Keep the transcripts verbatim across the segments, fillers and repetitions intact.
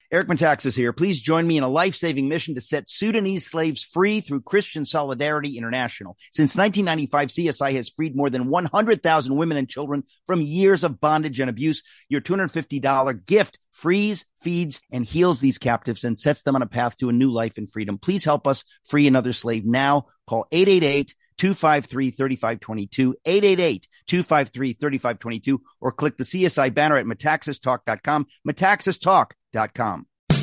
Eric Metaxas here. Please join me in a life-saving mission to set Sudanese slaves free through Christian Solidarity International. Since nineteen ninety-five, C S I has freed more than one hundred thousand women and children from years of bondage and abuse. Your two hundred fifty dollars gift frees, feeds, and heals these captives and sets them on a path to a new life in freedom. Please help us free another slave now. Call eight eight eight, two five three, three five two two, eight eight eight, two five three, three five two two, or click the C S I banner at metaxas talk dot com, metaxas talk dot com.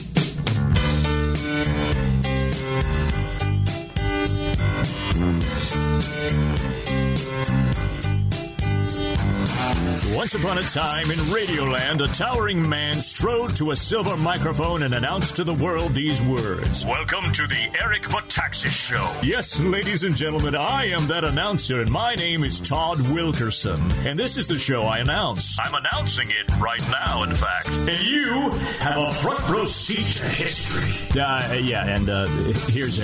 Once upon a time in Radioland, a towering man strode to a silver microphone and announced to the world these words. Welcome to the Eric Metaxas Show. Yes, ladies and gentlemen, I am that announcer, and my name is Todd Wilkerson. And this is the show I announce. I'm announcing it right now, in fact. And you have a front row seat to history. Uh, yeah, and uh, here's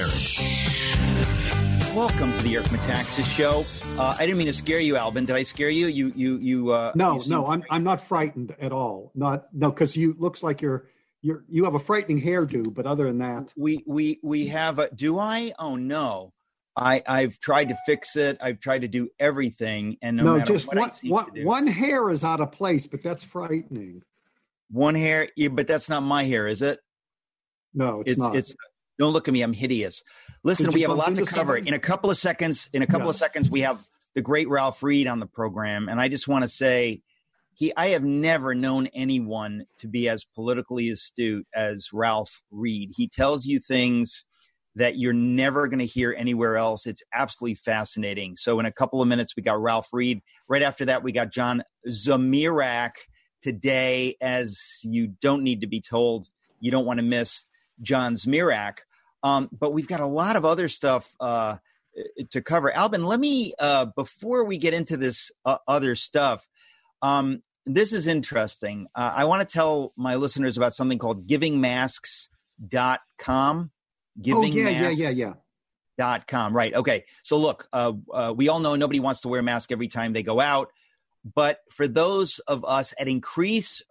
Eric. Welcome to the Eric Metaxas Show. Uh, I didn't mean to scare you, Albin. Did I scare you? You, you, you. Uh, no, you no, I'm, I'm not frightened at all. Not, no, because you looks like you're, you're, you have a frightening hairdo. But other than that, we, we, we have a. Do I? Oh no, I, I've tried to fix it. I've tried to do everything, and no, no matter just what one, I seem one, to do, one hair is out of place, but that's frightening. One hair, yeah, but that's not my hair, is it? No, it's, it's not. It's. Don't look at me. I'm hideous. Listen, we have a lot to cover. Somebody? In a couple of seconds, in a couple yeah. of seconds, we have the great Ralph Reed on the program. And I just want to say, he, I have never known anyone to be as politically astute as Ralph Reed. He tells you things that you're never going to hear anywhere else. It's absolutely fascinating. So in a couple of minutes, we got Ralph Reed. Right after that, we got John Zmirak today. As you don't need to be told, you don't want to miss John Zmirak. Um, but we've got a lot of other stuff uh, to cover. Albin, let me, uh, before we get into this uh, other stuff, um, this is interesting. Uh, I want to tell my listeners about something called giving masks dot com. Giving oh, yeah, yeah, yeah, yeah. Dot com. Right. Okay. So look, uh, uh, we all know nobody wants to wear a mask every time they go out. But for those of us at increase,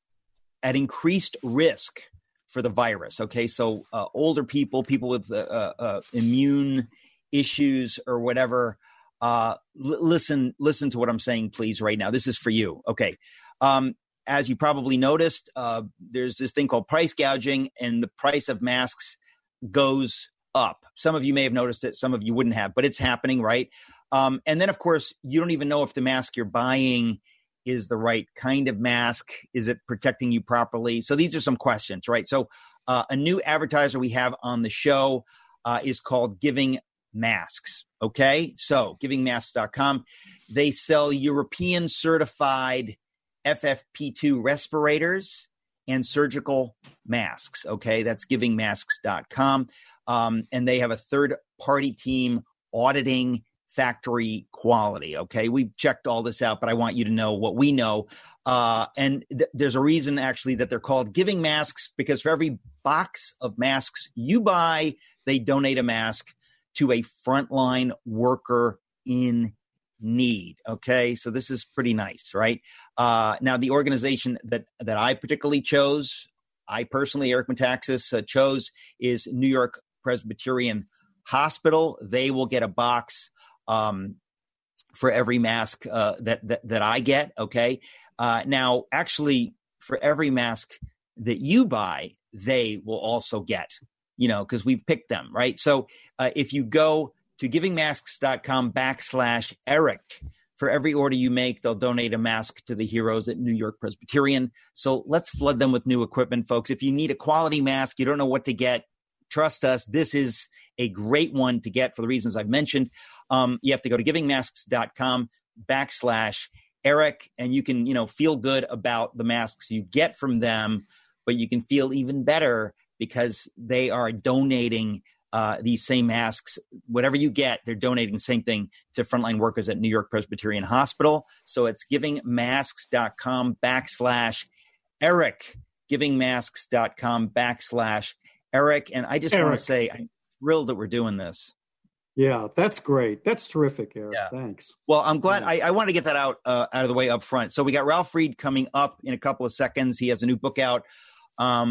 at increased risk for the virus. Okay. So uh, older people, people with uh, uh, immune issues or whatever, uh, l- listen, listen to what I'm saying, please, right now. This is for you. Okay. Um, as you probably noticed, uh, there's this thing called price gouging, and the price of masks goes up. Some of you may have noticed it. Some of you wouldn't have, but it's happening, right? Um, and then, of course, you don't even know if the mask you're buying is the right kind of mask. Is it protecting you properly? So these are some questions, right? So uh, a new advertiser we have on the show uh, is called Giving Masks. Okay. So giving masks dot com, they sell European certified F F P two respirators and surgical masks. Okay. That's giving masks dot com. Um, and they have a third party team auditing factory quality. Okay. We've checked all this out, but I want you to know what we know. Uh, and th- there's a reason actually that they're called Giving Masks, because for every box of masks you buy, they donate a mask to a frontline worker in need. Okay. So this is pretty nice, right? Uh, now the organization that, that I particularly chose, I personally, Eric Metaxas, uh, chose is New York Presbyterian Hospital. They will get a box Um, for every mask uh, that, that that I get, okay? Uh, now, actually, for every mask that you buy, they will also get, you know, because we've picked them, right? So uh, if you go to giving masks dot com backslash Eric, for every order you make, they'll donate a mask to the heroes at New York Presbyterian. So let's flood them with new equipment, folks. If you need a quality mask, you don't know what to get, trust us, this is a great one to get for the reasons I've mentioned. Um, you have to go to giving masks dot com backslash Eric, and you can, you know, feel good about the masks you get from them, but you can feel even better because they are donating uh, these same masks. Whatever you get, they're donating the same thing to frontline workers at New York Presbyterian Hospital. So it's giving masks dot com backslash Eric, giving masks dot com backslash Eric. And I just Eric. want to say I'm thrilled that we're doing this. Yeah, that's great. That's terrific, Eric. Yeah. Thanks. Well, I'm glad Yeah. I, I want to get that out uh, out of the way up front. So we got Ralph Reed coming up in a couple of seconds. He has a new book out. Um,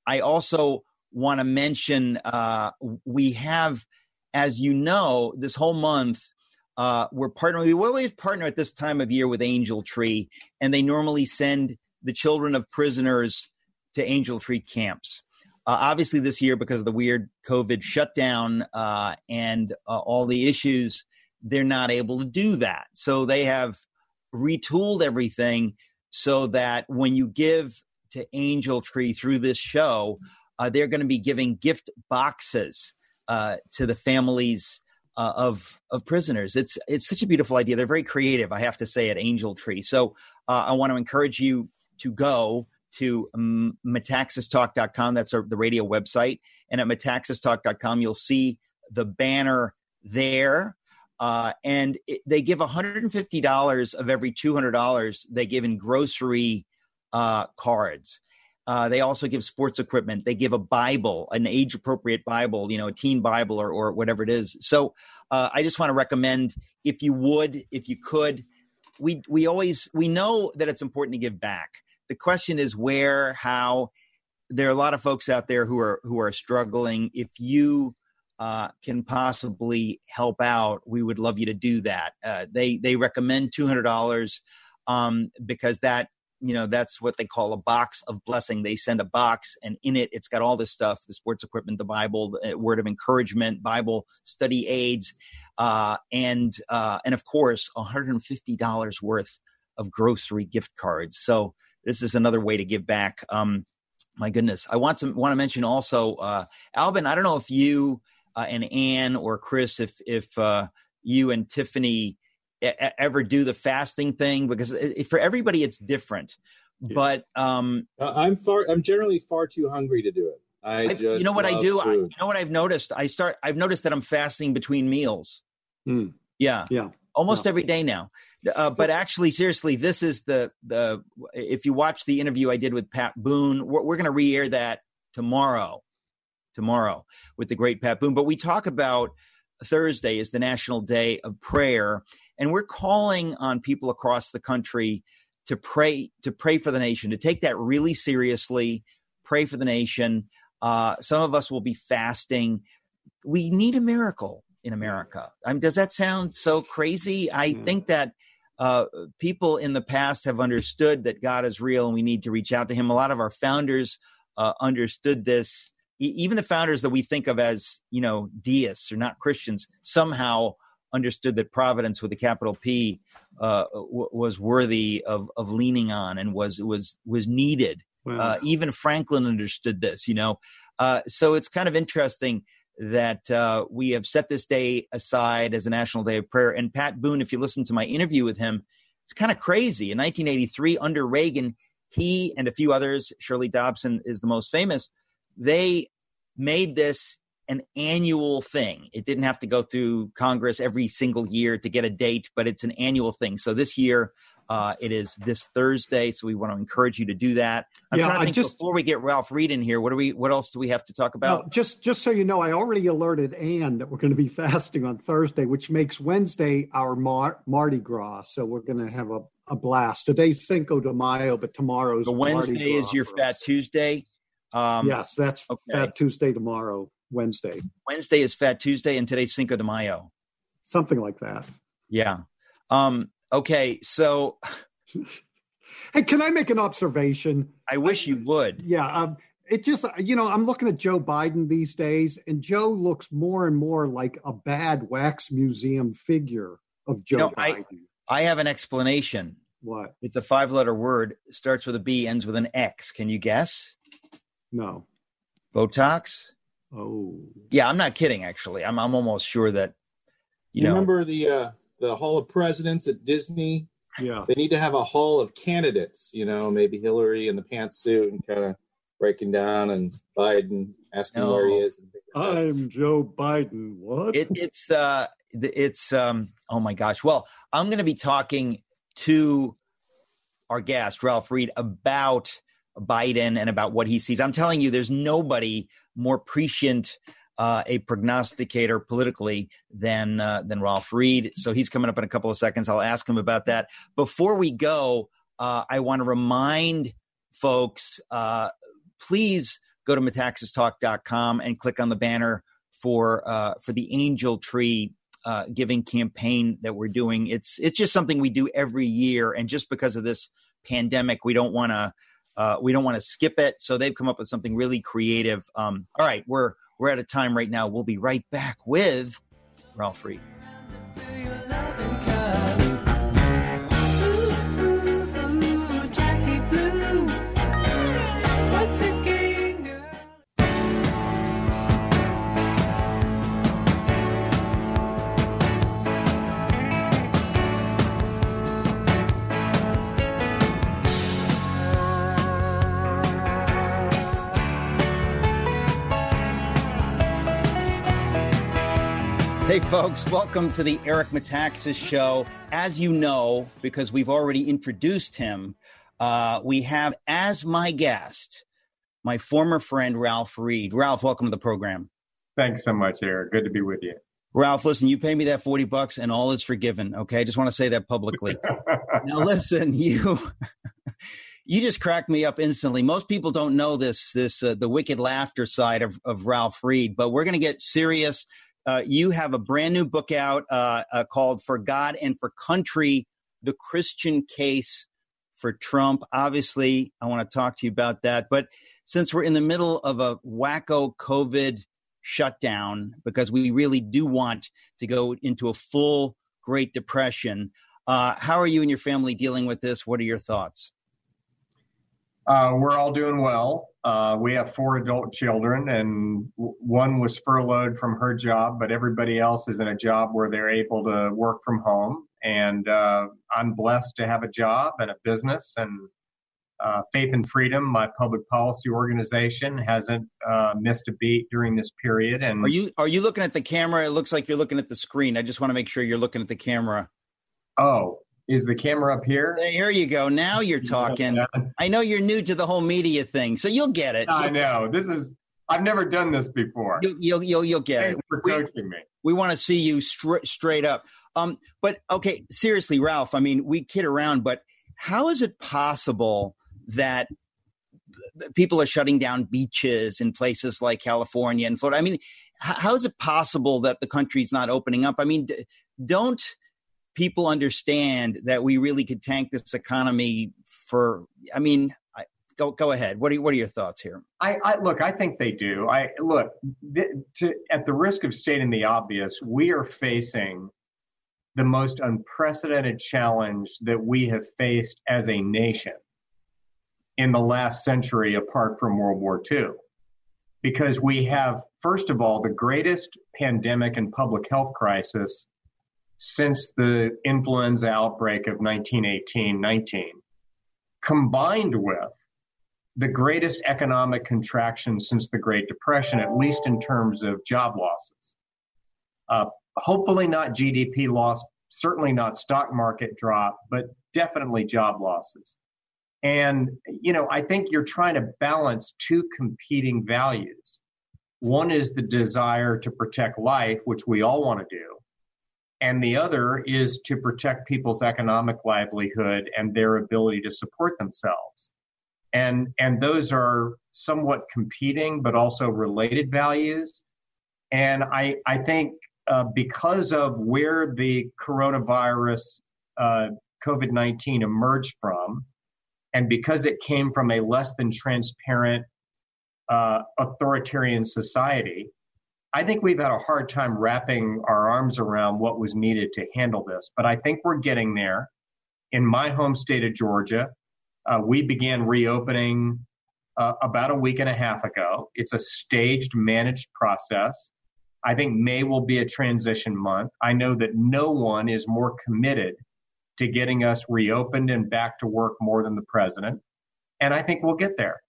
I also want to mention uh, we have, as you know, this whole month, uh, we're partnering. We always partner at this time of year with Angel Tree, and they normally send the children of prisoners to Angel Tree camps. Uh, obviously, this year, because of the weird COVID shutdown uh, and uh, all the issues, they're not able to do that. So they have retooled everything so that when you give to Angel Tree through this show, uh, they're going to be giving gift boxes uh, to the families uh, of of prisoners. It's it's such a beautiful idea. They're very creative, I have to say, at Angel Tree. So uh, I want to encourage you to go to um, metaxas talk dot com. That's our, the radio website. And at metaxas talk dot com, you'll see the banner there. Uh, and it, they give one hundred fifty dollars of every two hundred dollars they give in grocery uh, cards. Uh, they also give sports equipment. They give a Bible, an age-appropriate Bible, you know, a teen Bible or, or whatever it is. So uh, I just want to recommend, if you would, if you could, we we always, we know that it's important to give back. The question is where, how. There are a lot of folks out there who are who are struggling. If you uh, can possibly help out, we would love you to do that. Uh, they they recommend two hundred dollars um, because that, you know, that's what they call a box of blessing. They send a box, and in it, it's got all this stuff: the sports equipment, the Bible, the word of encouragement, Bible study aids, uh, and uh, and of course, one hundred fifty dollars worth of grocery gift cards. So this is another way to give back. Um, my goodness. I want to want to mention also, uh, Albin, I don't know if you uh, and Ann or Chris, if, if uh, you and Tiffany e- ever do the fasting thing, because it, for everybody, it's different, yeah. but um, uh, I'm far, I'm generally far too hungry to do it. I, I just, you know what I do? I, you food. know what I've noticed? I start, I've noticed that I'm fasting between meals. Mm. Yeah. Yeah. Almost yeah. every day now. Uh, but actually, seriously, this is the, the, if you watch the interview I did with Pat Boone, we're, we're going to re-air that tomorrow, tomorrow with the great Pat Boone. But we talk about Thursday is the National Day of Prayer, and we're calling on people across the country to pray, to pray for the nation, to take that really seriously, pray for the nation. Uh, some of us will be fasting. We need a miracle in America. I mean, does that sound so crazy? I mm. think that uh, people in the past have understood that God is real and we need to reach out to him. A lot of our founders uh, understood this. E- even the founders that we think of as, you know, deists or not Christians somehow understood that providence with a capital P uh, w- was worthy of, of leaning on and was, was, was needed. Wow. Uh, even Franklin understood this, you know? Uh, so it's kind of interesting that uh, we have set this day aside as a National Day of Prayer. And Pat Boone, if you listen to my interview with him, it's kind of crazy. In nineteen eighty-three, under Reagan, he and a few others, Shirley Dobson is the most famous, they made this an annual thing. It didn't have to go through Congress every single year to get a date, but it's an annual thing. So this year, uh, it is this Thursday. So we want to encourage you to do that. I'm yeah, trying to think I just, before we get Ralph Reed in here, what do we, what else do we have to talk about? No, just, just so you know, I already alerted Ann that we're going to be fasting on Thursday, which makes Wednesday our Mar- Mardi Gras. So we're going to have a, a blast. Today's Cinco de Mayo, but tomorrow's so Wednesday is your Fat Tuesday. Um, yes, that's okay. Fat Tuesday tomorrow. Wednesday. Wednesday is Fat Tuesday, and today's Cinco de Mayo. Something like that. Yeah. Um, okay, so... Hey, can I make an observation? I wish you would. Yeah. Um, it just, you know, I'm looking at Joe Biden these days, and Joe looks more and more like a bad wax museum figure of Joe you know, Biden. I, I have an explanation. What? It's a five-letter word, starts with a B, ends with an X. Can you guess? No. Botox? Oh, yeah, I'm not kidding. Actually, I'm I'm almost sure that you, you know. Remember the uh, the Hall of Presidents at Disney? Yeah, they need to have a Hall of Candidates. You know, maybe Hillary in the pantsuit and kind of breaking down, and Biden asking no. where he is. And like I'm Joe Biden. What? It, it's uh, it's um. Oh my gosh. Well, I'm going to be talking to our guest Ralph Reed about Biden and about what he sees. I'm telling you, there's nobody more prescient uh, a prognosticator politically than uh, than Ralph Reed. So he's coming up in a couple of seconds. I'll ask him about that. Before we go, uh, I want to remind folks, uh, please go to metaxas talk dot com and click on the banner for uh, for the Angel Tree uh, giving campaign that we're doing. It's it's just something we do every year, and just because of this pandemic, we don't want to uh, we don't want to skip it. So they've come up with something really creative. Um, all right, we're we're at a time right now. We'll be right back with Ralph Reed. Hey, folks, welcome to the Eric Metaxas Show. As you know, because we've already introduced him, uh, we have as my guest my former friend, Ralph Reed. Ralph, welcome to the program. Thanks so much, Eric. Good to be with you. Ralph, listen, you pay me that forty bucks and all is forgiven, okay? I just want to say that publicly. Now, listen, you... You just cracked me up instantly. Most people don't know this, this uh, the wicked laughter side of, of Ralph Reed, but we're going to get serious. Uh, you have a brand new book out uh, uh, called For God and for Country, The Christian Case for Trump. Obviously, I want to talk to you about that. But since we're in the middle of a wacko COVID shutdown, because we really do want to go into a full Great Depression, uh, how are you and your family dealing with this? What are your thoughts? Uh, we're all doing well. Uh, we have four adult children, and w- one was furloughed from her job, but everybody else is in a job where they're able to work from home. And uh, I'm blessed to have a job and a business, and uh, Faith and Freedom, my public policy organization, hasn't uh, missed a beat during this period. And are you are you looking at the camera? It looks like you're looking at the screen. I just want to make sure you're looking at the camera. Oh. Is the camera up here? Here you go. Now you're talking. I know you're new to the whole media thing, so you'll get it. I know. This is, I've never done this before. You'll, you'll, you'll, you'll get Thanks it. for coaching me. We want to see you straight straight up. Um, but okay, seriously, Ralph, I mean, we kid around, but how is it possible that people are shutting down beaches in places like California and Florida? I mean, how is it possible that the country's not opening up? I mean, don't people understand that we really could tank this economy for, I mean, I, go go ahead. What are, what are your thoughts here? I, I look, I think they do. I look, th- to, at the risk of stating the obvious, we are facing the most unprecedented challenge that we have faced as a nation in the last century, apart from World War Two. Because we have, first of all, the greatest pandemic and public health crisis since the influenza outbreak of nineteen eighteen nineteen, combined with the greatest economic contraction since the Great Depression, at least in terms of job losses. Uh, hopefully not G D P loss, certainly not stock market drop, but definitely job losses. And, you know, I think you're trying to balance two competing values. One is the desire to protect life, which we all want to do. And the other is to protect people's economic livelihood and their ability to support themselves. And, and those are somewhat competing, but also related values. And I, I think uh, because of where the coronavirus, uh, COVID nineteen emerged from, and because it came from a less than transparent uh, authoritarian society, I think we've had a hard time wrapping our arms around what was needed to handle this. But I think we're getting there. In my home state of Georgia, uh, we began reopening uh, about a week and a half ago. It's a staged, managed process. I think May will be a transition month. I know that no one is more committed to getting us reopened and back to work more than the president. And I think we'll get there.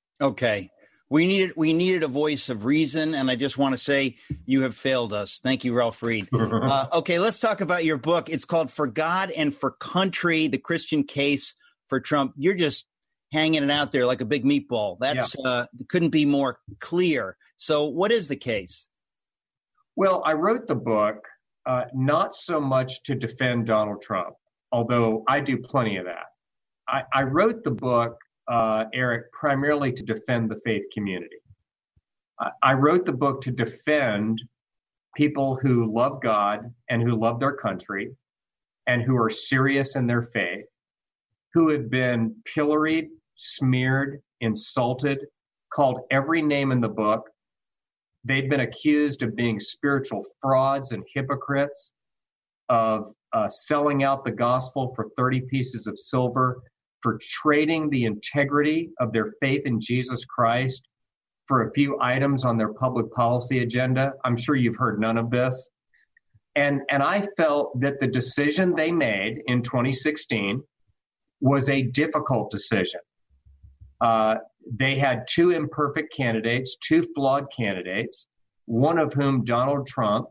Okay. We needed we needed a voice of reason, and I just want to say you have failed us. Thank you, Ralph Reed. uh, okay, let's talk about your book. It's called For God and for Country, The Christian Case for Trump. You're just hanging it out there like a big meatball. That's yeah. uh, couldn't be more clear. So what is the case? Well, I wrote the book uh, not so much to defend Donald Trump, although I do plenty of that. I, I wrote the book Uh, Eric, primarily to defend the faith community. I wrote the book to defend people who love God and who love their country and who are serious in their faith, who have been pilloried, smeared, insulted, called every name in the book. They've been accused of being spiritual frauds and hypocrites, of uh, selling out the gospel for thirty pieces of silver, for trading the integrity of their faith in Jesus Christ for a few items on their public policy agenda. I'm sure you've heard none of this. And, and I felt that the decision they made in twenty sixteen was a difficult decision. Uh, they had two imperfect candidates, two flawed candidates, one of whom, Donald Trump,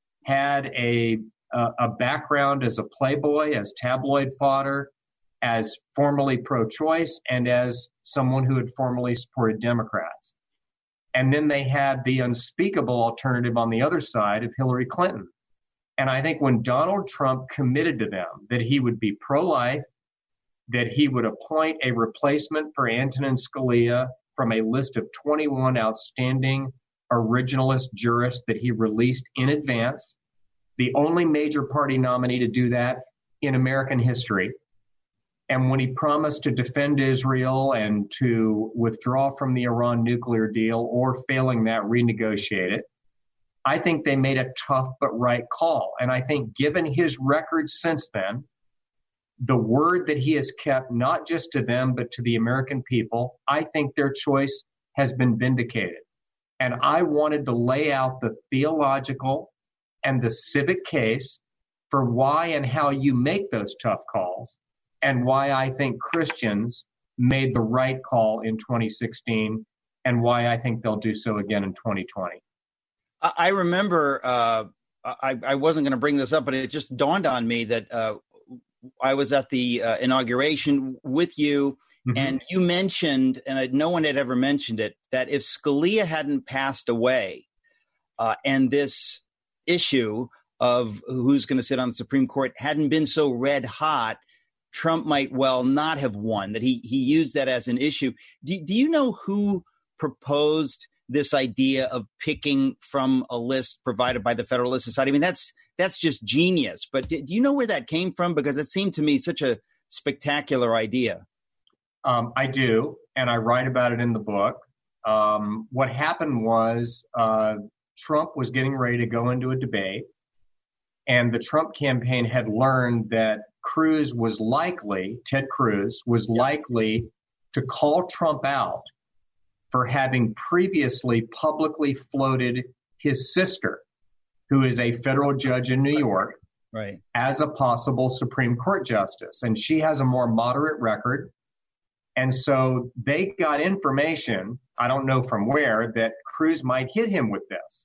had a, a, a background as a playboy, as tabloid fodder, as formerly pro-choice, and as someone who had formerly supported Democrats. And then they had the unspeakable alternative on the other side of Hillary Clinton. And I think when Donald Trump committed to them that he would be pro-life, that he would appoint a replacement for Antonin Scalia from a list of twenty-one outstanding originalist jurists that he released in advance, the only major party nominee to do that in American history. And when he promised to defend Israel and to withdraw from the Iran nuclear deal, or failing that, renegotiate it, I think they made a tough but right call. And I think given his record since then, the word that he has kept, not just to them, but to the American people, I think their choice has been vindicated. And I wanted to lay out the theological and the civic case for why and how you make those tough calls, and why I think Christians made the right call in twenty sixteen, and why I think they'll do so again in twenty twenty. I remember, uh, I, I wasn't going to bring this up, but it just dawned on me that uh, I was at the uh, inauguration with you, mm-hmm. and you mentioned, and I, no one had ever mentioned it, that if Scalia hadn't passed away uh, and this issue of who's going to sit on the Supreme Court hadn't been so red hot, Trump might well not have won, that he he used that as an issue. Do, do you know who proposed this idea of picking from a list provided by the Federalist Society? I mean, that's that's just genius. But do, do you know where that came from? Because it seemed to me such a spectacular idea. Um, I do, and I write about it in the book. Um, what happened was uh, Trump was getting ready to go into a debate, and the Trump campaign had learned that Cruz was likely, Ted Cruz, was likely to call Trump out for having previously publicly floated his sister, who is a federal judge in New York, right, as a possible Supreme Court justice. And she has a more moderate record. And so they got information, I don't know from where, that Cruz might hit him with this.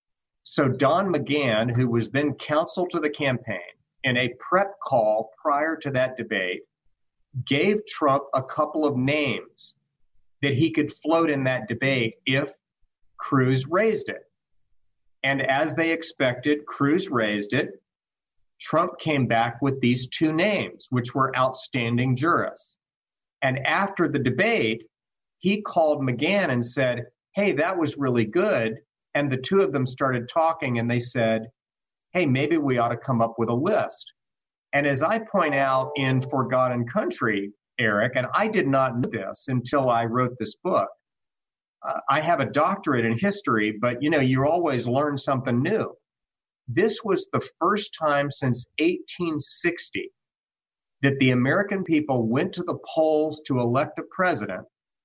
So Don McGahn, who was then counsel to the campaign, in a prep call prior to that debate, gave Trump a couple of names that he could float in that debate if Cruz raised it. And as they expected, Cruz raised it. Trump came back with these two names, which were outstanding jurists. And after the debate, he called McGahn and said, hey, that was really good. And the two of them started talking, and they said, hey, maybe we ought to come up with a list. And as I point out in For God and Country, Eric, and I did not know this until I wrote this book. Uh, I have a doctorate in history, but, you know, you always learn something new. This was the first time since eighteen sixty that the American people went to the polls to elect a president.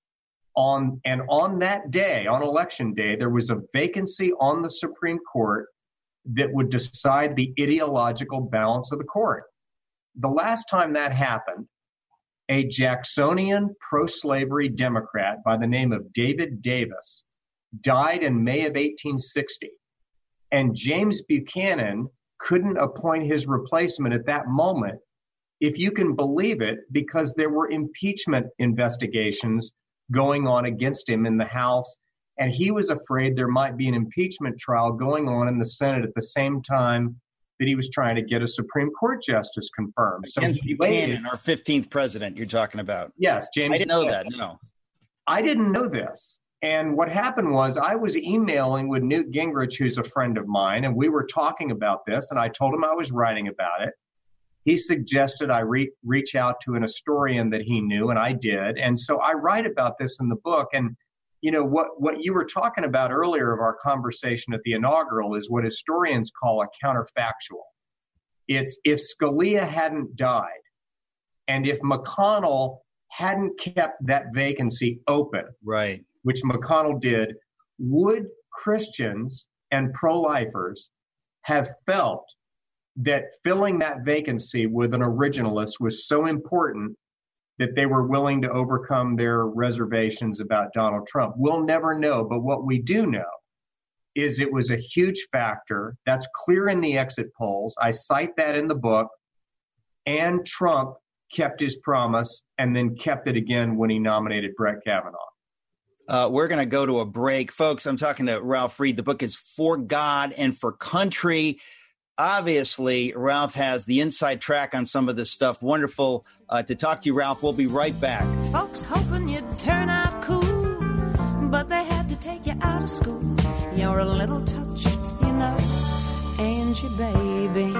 On and on that day, on election day, there was a vacancy on the Supreme Court that would decide the ideological balance of the court. The last time that happened, a Jacksonian pro-slavery Democrat by the name of David Davis died in May of eighteen sixty. And James Buchanan couldn't appoint his replacement at that moment, if you can believe it, because there were impeachment investigations going on against him in the House. And he was afraid there might be an impeachment trial going on in the Senate at the same time that he was trying to get a Supreme Court justice confirmed. So Against he Buchanan, waited. our fifteenth president you're talking about. Yes, James. I didn't know Buchanan. that, no. I didn't know this. And what happened was I was emailing with Newt Gingrich, who's a friend of mine, and we were talking about this, and I told him I was writing about it. He suggested I re- reach out to an historian that he knew, and I did. And so I write about this in the book. And, you know, what, what you were talking about earlier of our conversation at the inaugural is what historians call a counterfactual. It's if Scalia hadn't died and if McConnell hadn't kept that vacancy open, right, which McConnell did, would Christians and pro-lifers have felt that filling that vacancy with an originalist was so important that they were willing to overcome their reservations about Donald Trump? We'll never know. But what we do know is it was a huge factor. That's clear in the exit polls. I cite that in the book. And Trump kept his promise and then kept it again when he nominated Brett Kavanaugh. Uh, we're going to go to a break. Folks, I'm talking to Ralph Reed. The book is For God and for Country. Obviously, Ralph has the inside track on some of this stuff. Wonderful uh, to talk to you, Ralph. We'll be right back. Folks hoping you'd turn out cool, but they had to take you out of school. You're a little touched, you know, ain't you, baby?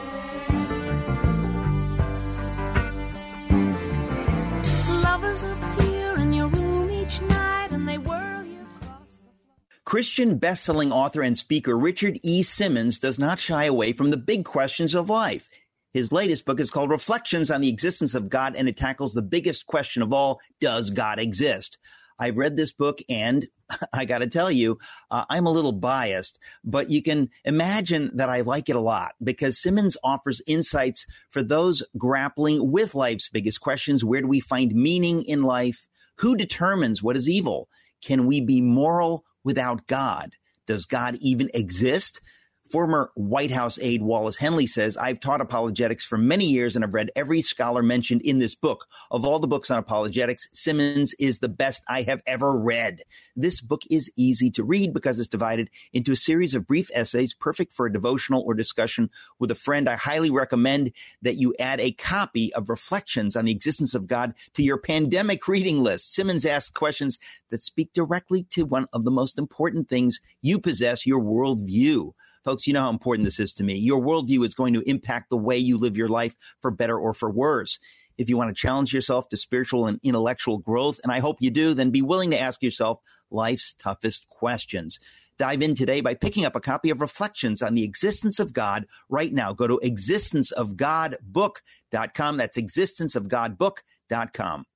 Lovers appear in your room each night and they whirl you across the floor. Christian best-selling author and speaker Richard E. Simmons does not shy away from the big questions of life. His latest book is called Reflections on the Existence of God, and it tackles the biggest question of all: does God exist? I've read this book, and I got to tell you, uh, I'm a little biased, but you can imagine that I like it a lot because Simmons offers insights for those grappling with life's biggest questions. Where do we find meaning in life? Who determines what is evil? Can we be moral without God? Does God even exist? Former White House aide Wallace Henley says, I've taught apologetics for many years and I've read every scholar mentioned in this book. Of all the books on apologetics, Simmons is the best I have ever read. This book is easy to read because it's divided into a series of brief essays, perfect for a devotional or discussion with a friend. I highly recommend that you add a copy of Reflections on the Existence of God to your pandemic reading list. Simmons asks questions that speak directly to one of the most important things you possess, your worldview. Folks, you know how important this is to me. Your worldview is going to impact the way you live your life for better or for worse. If you want to challenge yourself to spiritual and intellectual growth, and I hope you do, then be willing to ask yourself life's toughest questions. Dive in today by picking up a copy of Reflections on the Existence of God right now. Go to existence of god book dot com. That's existence of god book dot com.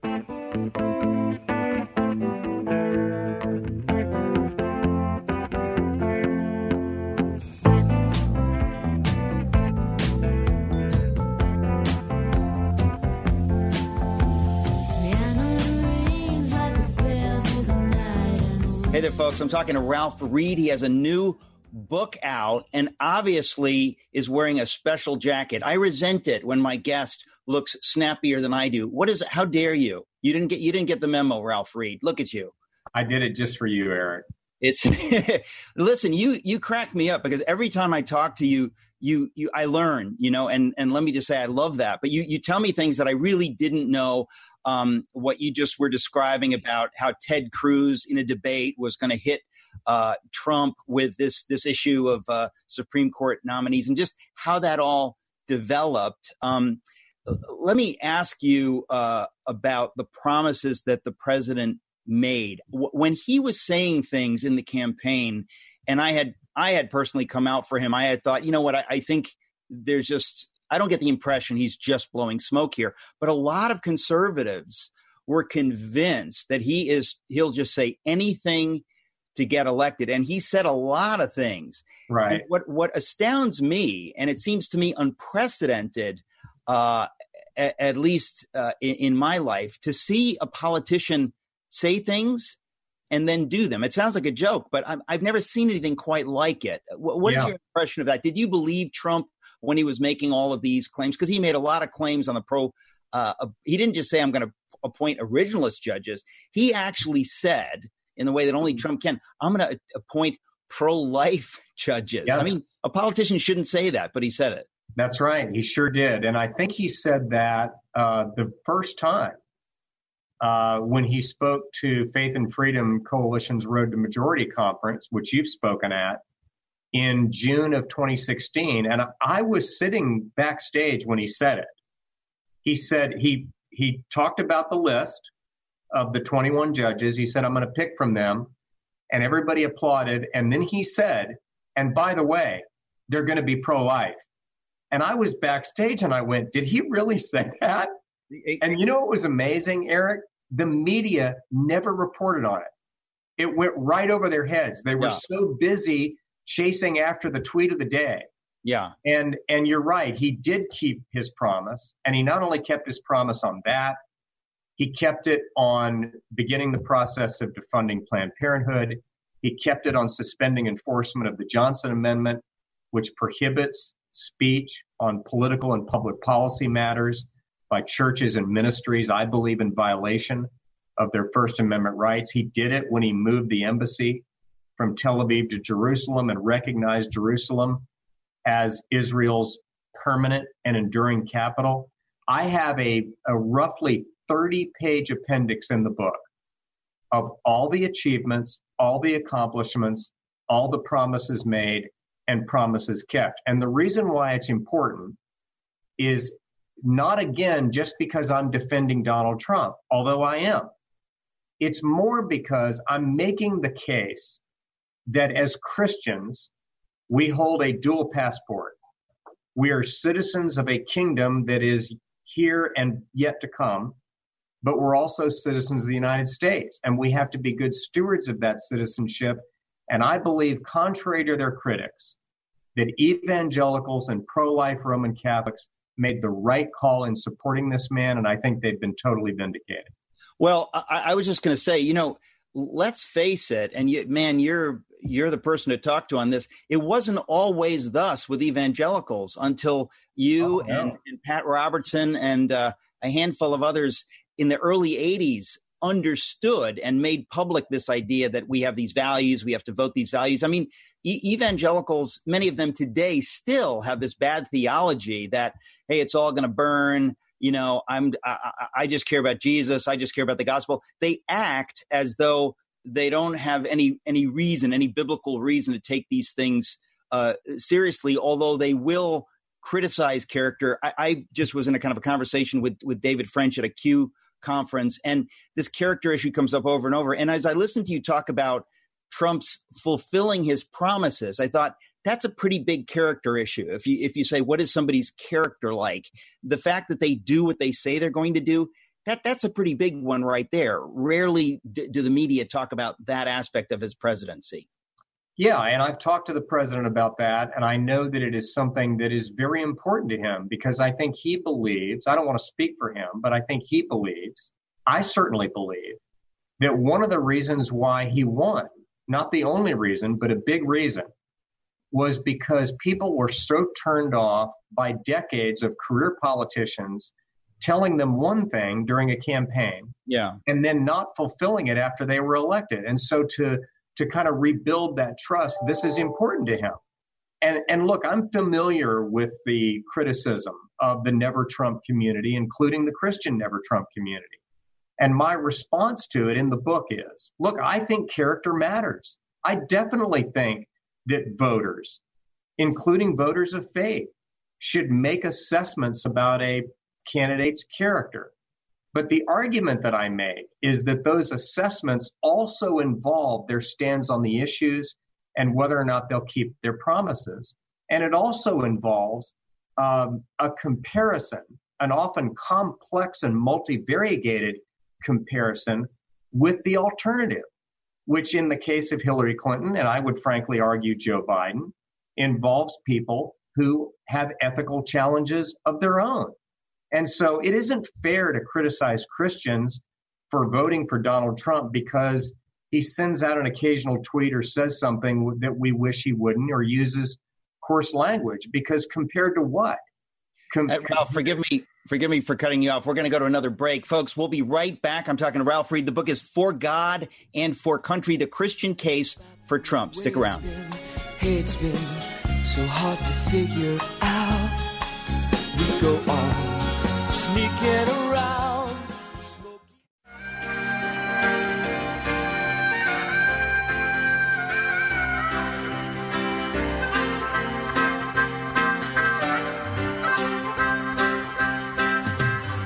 Hey there, folks. I'm talking to Ralph Reed. He has a new book out and obviously is wearing a special jacket. I resent it when my guest looks snappier than I do. What is it? How dare you? You didn't get you didn't get the memo, Ralph Reed. Look at you. I did it just for you, Eric. It's listen, you you crack me up because every time I talk to you, you you I learn, you know, and and let me just say I love that. But you you tell me things that I really didn't know. Um, what you just were describing about how Ted Cruz in a debate was going to hit uh, Trump with this this issue of uh, Supreme Court nominees and just how that all developed. Um, let me ask you uh, about the promises that the president made w- when he was saying things in the campaign. And I had I had personally come out for him. I had thought, you know what, I, I think there's just I don't get the impression he's just blowing smoke here. But a lot of conservatives were convinced that he is he'll just say anything to get elected. And he said a lot of things. Right. And what what astounds me, and it seems to me unprecedented, uh, at, at least uh, in, in my life, to see a politician say things and then do them. It sounds like a joke, but I've, I've never seen anything quite like it. What, what yeah. is your impression of that? Did you believe Trump when he was making all of these claims? Because he made a lot of claims on the pro. Uh, uh, he didn't just say, I'm going to appoint originalist judges. He actually said, in the way that only Trump can, I'm going to appoint pro-life judges. Yes. I mean, a politician shouldn't say that, but he said it. That's right. He sure did. And I think he said that uh, the first time uh, when he spoke to Faith and Freedom Coalition's Road to Majority Conference, which you've spoken at, in June of twenty sixteen. And I was sitting backstage when he said it. He said he he talked about the list of the twenty-one judges. He said, I'm going to pick from them. And everybody applauded. And then he said, and by the way, they're going to be pro-life. And I was backstage and I went, did he really say that? And you know what was amazing, Eric? The media never reported on it. It went right over their heads. They were yeah. so busy chasing after the tweet of the day. Yeah. And and you're right. He did keep his promise. And he not only kept his promise on that, he kept it on beginning the process of defunding Planned Parenthood. He kept it on suspending enforcement of the Johnson Amendment, which prohibits speech on political and public policy matters by churches and ministries, I believe, in violation of their First Amendment rights. He did it when he moved the embassy from Tel Aviv to Jerusalem and recognized Jerusalem as Israel's permanent and enduring capital. I have a, a roughly thirty-page appendix in the book of all the achievements, all the accomplishments, all the promises made and promises kept. And the reason why it's important is not, again, just because I'm defending Donald Trump, although I am. It's more because I'm making the case that as Christians, we hold a dual passport. We are citizens of a kingdom that is here and yet to come, but we're also citizens of the United States, and we have to be good stewards of that citizenship. And I believe, contrary to their critics, that evangelicals and pro-life Roman Catholics made the right call in supporting this man, and I think they've been totally vindicated. Well, I, I was just going to say, you know, let's face it, and you, man, you're you're the person to talk to on this. It wasn't always thus with evangelicals until you oh, no. and, and Pat Robertson and uh, a handful of others in the early eighties understood and made public this idea that we have these values, we have to vote these values. I mean, e- evangelicals, many of them today still have this bad theology that, hey, it's all going to burn. You know, I'm, I, I just care about Jesus. I just care about the gospel. They act as though they don't have any, any reason, any biblical reason to take these things uh, seriously, although they will criticize character. I, I just was in a kind of a conversation with, with David French at a Q conference, and this character issue comes up over and over. And as I listened to you talk about Trump's fulfilling his promises, I thought, that's a pretty big character issue. If you if you say, what is somebody's character like? The fact that they do what they say they're going to do, that that's a pretty big one right there. Rarely do, do the media talk about that aspect of his presidency. Yeah, and I've talked to the president about that, and I know that it is something that is very important to him because I think he believes, I don't want to speak for him, but I think he believes, I certainly believe, that one of the reasons why he won, not the only reason, but a big reason, was because people were so turned off by decades of career politicians telling them one thing during a campaign, yeah, and then not fulfilling it after they were elected. And so to to kind of rebuild that trust, this is important to him. And and look, I'm familiar with the criticism of the Never Trump community, including the Christian Never Trump community. And my response to it in the book is, look, I think character matters. I definitely think that voters, including voters of faith, should make assessments about a candidate's character. But the argument that I make is that those assessments also involve their stance on the issues and whether or not they'll keep their promises. And it also involves um, a comparison, an often complex and multivariated comparison with the alternative, which in the case of Hillary Clinton, and I would frankly argue Joe Biden, involves people who have ethical challenges of their own. And so it isn't fair to criticize Christians for voting for Donald Trump because he sends out an occasional tweet or says something that we wish he wouldn't, or uses coarse language, because compared to what? Com- uh, Ralph, forgive me. Forgive me for cutting you off. We're going to go to another break. Folks, we'll be right back. I'm talking to Ralph Reed. The book is For God and For Country, The Christian Case for Trump. Stick around. Hey, it's been so hard to figure out. We go on sneaking around.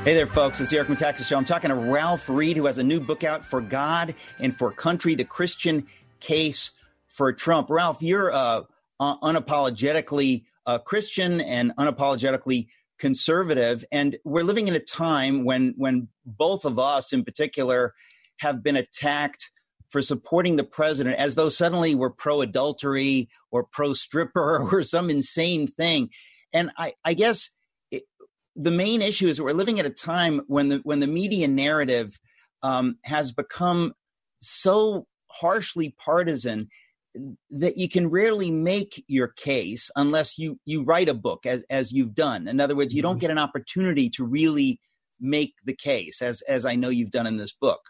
Hey there, folks. It's the Eric Metaxas Show. I'm talking to Ralph Reed, who has a new book out, For God and for Country, The Christian Case for Trump. Ralph, you're uh, unapologetically uh, Christian and unapologetically conservative. And we're living in a time when, when both of us in particular have been attacked for supporting the president as though suddenly we're pro-adultery or pro-stripper or some insane thing. And I, I guess it, the main issue is that we're living at a time when the when the media narrative um, has become so harshly partisan that you can rarely make your case unless you you write a book, as as you've done. In other words, you don't get an opportunity to really make the case, as as I know you've done in this book.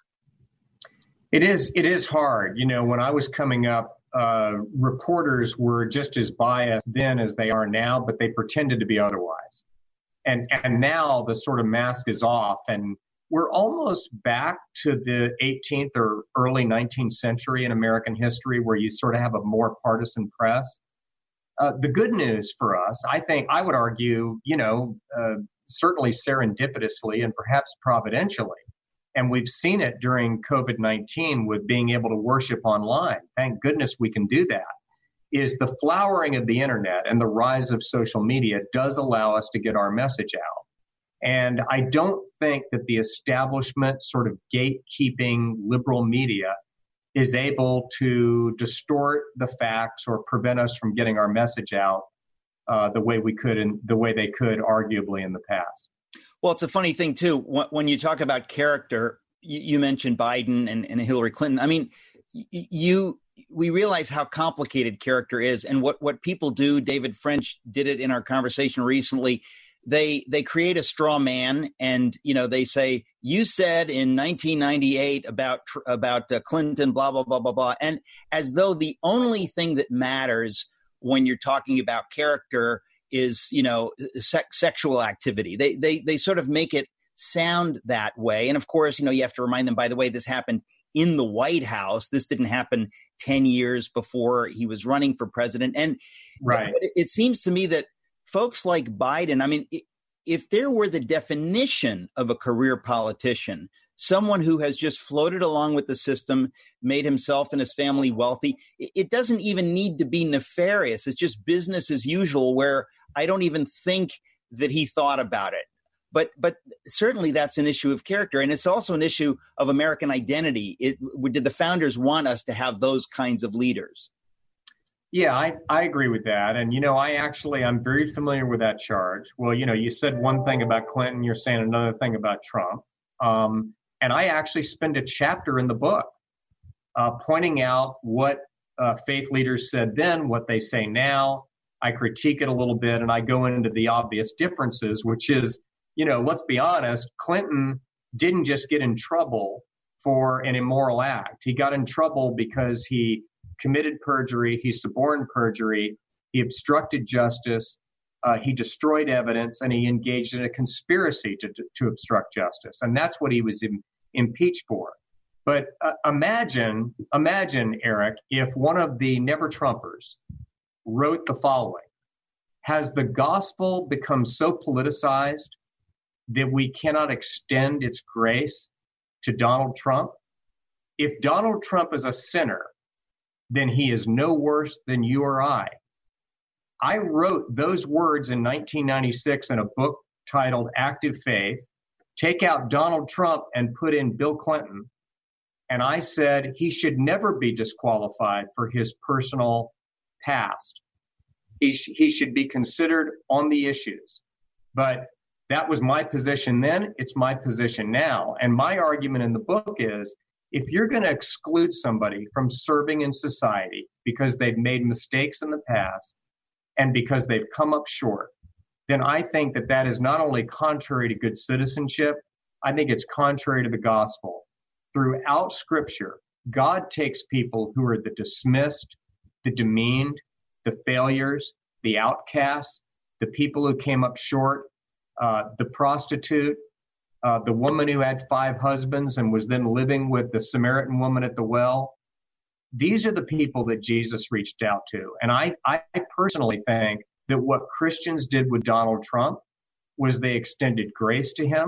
It is it is hard. You know, when I was coming up, uh, reporters were just as biased then as they are now, but they pretended to be otherwise. And and now the sort of mask is off, and we're almost back to the eighteenth or early nineteenth century in American history, where you sort of have a more partisan press. Uh, the good news for us, I think, I would argue, you know, uh, certainly serendipitously and perhaps providentially, and we've seen it during COVID nineteen with being able to worship online. Thank goodness we can do that. Is the flowering of the internet and the rise of social media does allow us to get our message out. And I don't think that the establishment sort of gatekeeping liberal media is able to distort the facts or prevent us from getting our message out uh, the way we could and the way they could arguably in the past. Well, it's a funny thing, too. When you talk about character, you mentioned Biden and, and Hillary Clinton. I mean, you we realize how complicated character is. And what, what people do, David French did it in our conversation recently, they they create a straw man and, you know, they say, you said in nineteen ninety-eight about about uh, Clinton, blah, blah, blah, blah, blah. And as though the only thing that matters when you're talking about character is, you know, se- sexual activity. They, they, they sort of make it sound that way. And of course, you know, you have to remind them, by the way, this happened in the White House. This didn't happen ten years before he was running for president. And right. it, it seems to me that folks like Biden, I mean, if there were the definition of a career politician, someone who has just floated along with the system, made himself and his family wealthy, it doesn't even need to be nefarious. It's just business as usual, where I don't even think that he thought about it. But but certainly that's an issue of character. And it's also an issue of American identity. It, did the founders want us to have those kinds of leaders? Yeah, I, I agree with that. And, you know, I actually, I'm very familiar with that charge. Well, you know, you said one thing about Clinton, you're saying another thing about Trump. Um, and I actually spend a chapter in the book uh, pointing out what uh, faith leaders said then, what they say now. I critique it a little bit, and I go into the obvious differences, which is, you know, let's be honest, Clinton didn't just get in trouble for an immoral act. He got in trouble because he committed perjury, he suborned perjury, he obstructed justice, uh, he destroyed evidence, and he engaged in a conspiracy to, to obstruct justice. And that's what he was im- impeached for. But uh, imagine, imagine, Eric, if one of the Never-Trumpers wrote the following: has the gospel become so politicized that we cannot extend its grace to Donald Trump? If Donald Trump is a sinner, then he is no worse than you or I. I wrote those words in nineteen ninety-six in a book titled Active Faith. Take out Donald Trump and put in Bill Clinton. And I said he should never be disqualified for his personal past. He, sh- he should be considered on the issues. But that was my position then. It's my position now. And my argument in the book is, if you're going to exclude somebody from serving in society because they've made mistakes in the past and because they've come up short, then I think that that is not only contrary to good citizenship, I think it's contrary to the gospel. Throughout Scripture, God takes people who are the dismissed, the demeaned, the failures, the outcasts, the people who came up short, uh, the prostitute, uh, the woman who had five husbands and was then living with the Samaritan woman at the well. These are the people that Jesus reached out to. And I, I personally think that what Christians did with Donald Trump was they extended grace to him.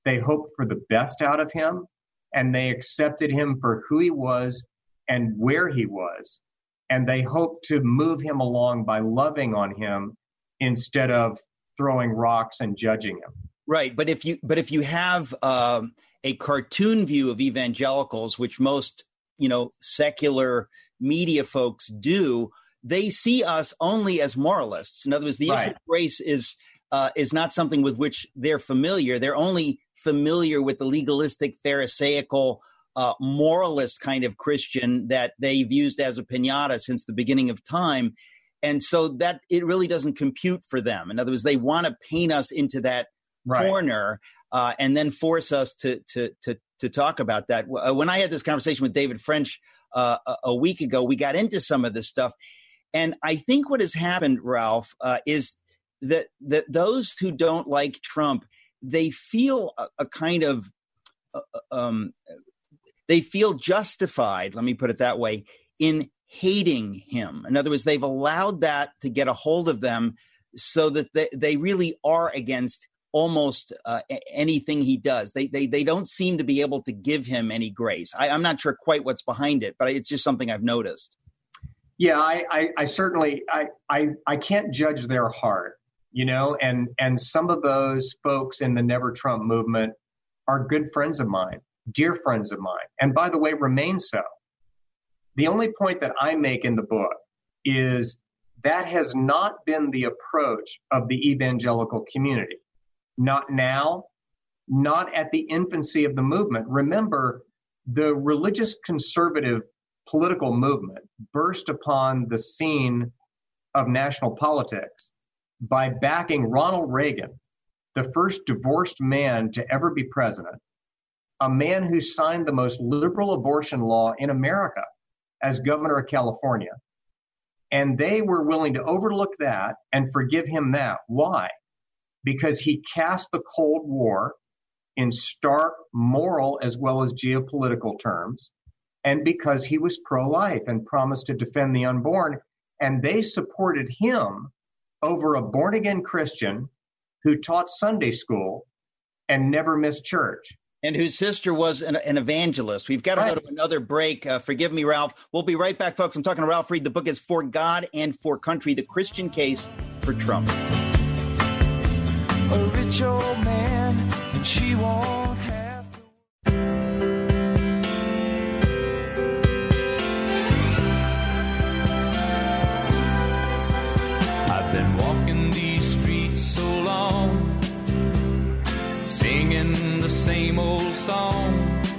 They hoped for the best out of him, and they accepted him for who he was and where he was. And they hoped to move him along by loving on him instead of throwing rocks and judging him. Right. But if you but if you have um, a cartoon view of evangelicals, which most, you know, secular media folks do, they see us only as moralists. In other words, the Right. issue of grace is uh, is not something with which they're familiar. They're only familiar with the legalistic, pharisaical, uh, moralist kind of Christian that they've used as a piñata since the beginning of time. And so that it really doesn't compute for them. In other words, they want to paint us into that Right. corner uh, and then force us to to to to talk about that. When I had this conversation with David French uh, a, a week ago, we got into some of this stuff. And I think what has happened, Ralph, uh, is that that those who don't like Trump, they feel a, a kind of uh, um, they feel justified, let me put it that way, in hating him. In other words, they've allowed that to get a hold of them so that they, they really are against almost uh, anything he does. They, they they don't seem to be able to give him any grace. I, I'm not sure quite what's behind it, but it's just something I've noticed. Yeah, I, I, I certainly I, I I can't judge their heart, you know, and and some of those folks in the Never Trump movement are good friends of mine, dear friends of mine, and by the way, remain so. The only point that I make in the book is that has not been the approach of the evangelical community. Not now, not at the infancy of the movement. Remember, the religious conservative political movement burst upon the scene of national politics by backing Ronald Reagan, the first divorced man to ever be president, a man who signed the most liberal abortion law in America as governor of California. And they were willing to overlook that and forgive him that. Why? Because he cast the Cold War in stark moral as well as geopolitical terms, and because he was pro-life and promised to defend the unborn. And they supported him over a born-again Christian who taught Sunday school and never missed church. And whose sister was an, an evangelist. We've got to Right. go to another break. Uh, forgive me, Ralph. We'll be right back, folks. I'm talking to Ralph Reed. The book is For God and for Country, The Christian Case for Trump. A rich old man, and she won't have to. I've been walking these streets so long, singing the same old song.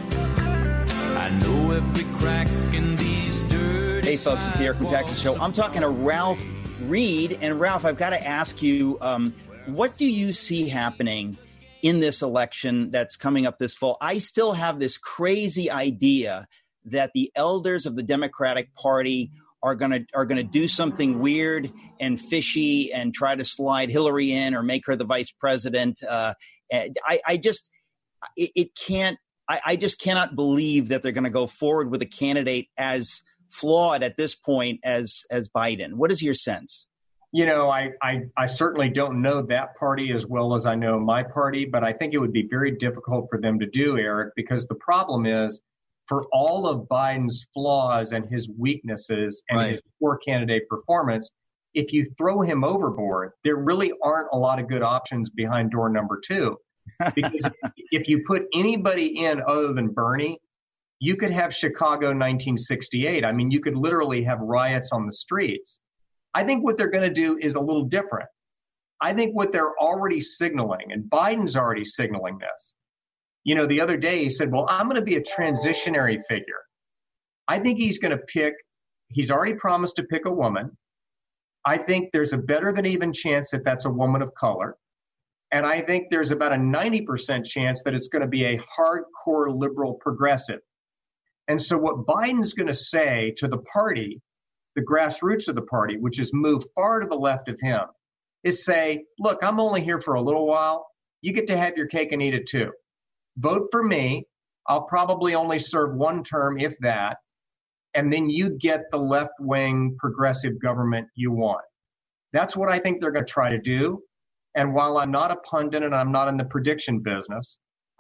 I know every crack in these dirty. Hey, folks, it's the Eric Metaxas Show. I'm talking to Ralph Reed. And Ralph, I've got to ask you, um, what do you see happening in this election that's coming up this fall? I still have this crazy idea that the elders of the Democratic Party are going to are going to do something weird and fishy and try to slide Hillary in or make her the vice president. Uh, I, I just it, it can't. I, I just cannot believe that they're going to go forward with a candidate as flawed at this point as as Biden. What is your sense? You know, I, I, I certainly don't know that party as well as I know my party, but I think it would be very difficult for them to do, Eric, because the problem is for all of Biden's flaws and his weaknesses and Right. his poor candidate performance, if you throw him overboard, there really aren't a lot of good options behind door number two. Because if you put anybody in other than Bernie, you could have Chicago nineteen sixty-eight. I mean, you could literally have riots on the streets. I think what they're going to do is a little different. I think what they're already signaling, and Biden's already signaling this. You know, the other day he said, well, I'm going to be a transitionary figure. I think he's going to pick, he's already promised to pick a woman. I think there's a better than even chance that that's a woman of color. And I think there's about a ninety percent chance that it's going to be a hardcore liberal progressive. And so what Biden's going to say to the party, the grassroots of the party, which is moved far to the left of him, is say, look, I'm only here for a little while. You get to have your cake and eat it too. Vote for me. I'll probably only serve one term, if that. And then you get the left-wing progressive government you want. That's what I think they're going to try to do. And while I'm not a pundit and I'm not in the prediction business,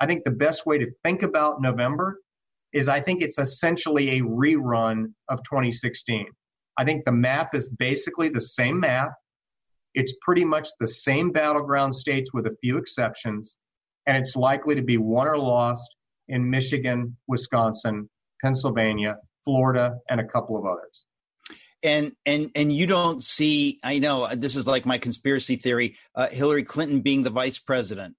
I think the best way to think about November is I think it's essentially a rerun of twenty sixteen. I think the map is basically the same map. It's pretty much the same battleground states with a few exceptions, and it's likely to be won or lost in Michigan, Wisconsin, Pennsylvania, Florida, and a couple of others. And and and you don't see, I know this is like my conspiracy theory, uh, Hillary Clinton being the vice president.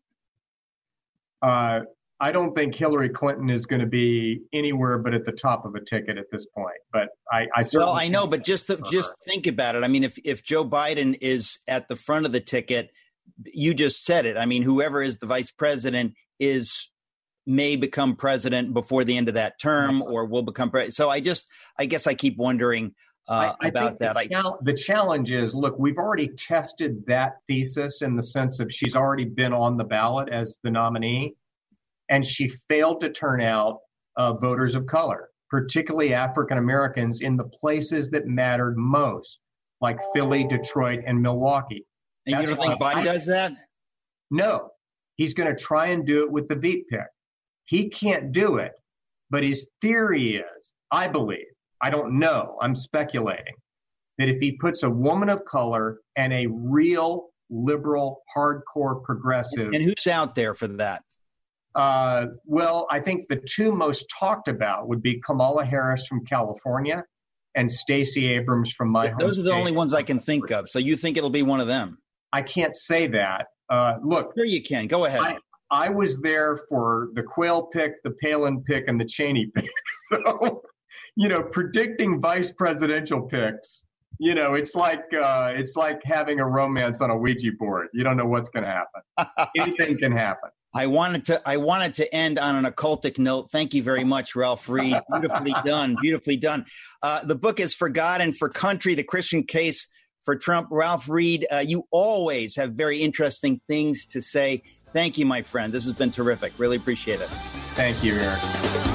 Uh, I don't think Hillary Clinton is going to be anywhere but at the top of a ticket at this point. But I, I certainly well, I know, but just the, just think about it. I mean, if if Joe Biden is at the front of the ticket, you just said it. I mean, whoever is the vice president is may become president before the end of that term, or will become president. So I just, I guess, I keep wondering uh, I, I about that. The, chal- the challenge is, look, we've already tested that thesis in the sense of she's already been on the ballot as the nominee. And she failed to turn out uh, voters of color, particularly African Americans, in the places that mattered most, like Philly, Detroit, and Milwaukee. And That's you don't think Biden I, does that? No. He's going to try and do it with the Veep pick. He can't do it. But his theory is, I believe, I don't know, I'm speculating, that if he puts a woman of color and a real liberal, hardcore progressive. And who's out there for that? Uh, well, I think the two most talked about would be Kamala Harris from California and Stacey Abrams from my home Those are the state. only ones I can think of. So you think it'll be one of them? I can't say that. Uh, look. Sure you can. Go ahead. I, I was there for the Quayle pick, the Palin pick, and the Cheney pick. So, you know, predicting vice presidential picks, you know, it's like uh, it's like having a romance on a Ouija board. You don't know what's going to happen. Anything can happen. I wanted to I wanted to end on an occultic note. Thank you very much, Ralph Reed. Beautifully done. Beautifully done. Uh, the book is For God and for Country, The Christian Case for Trump. Ralph Reed, uh, you always have very interesting things to say. Thank you, my friend. This has been terrific. Really appreciate it. Thank you, Eric.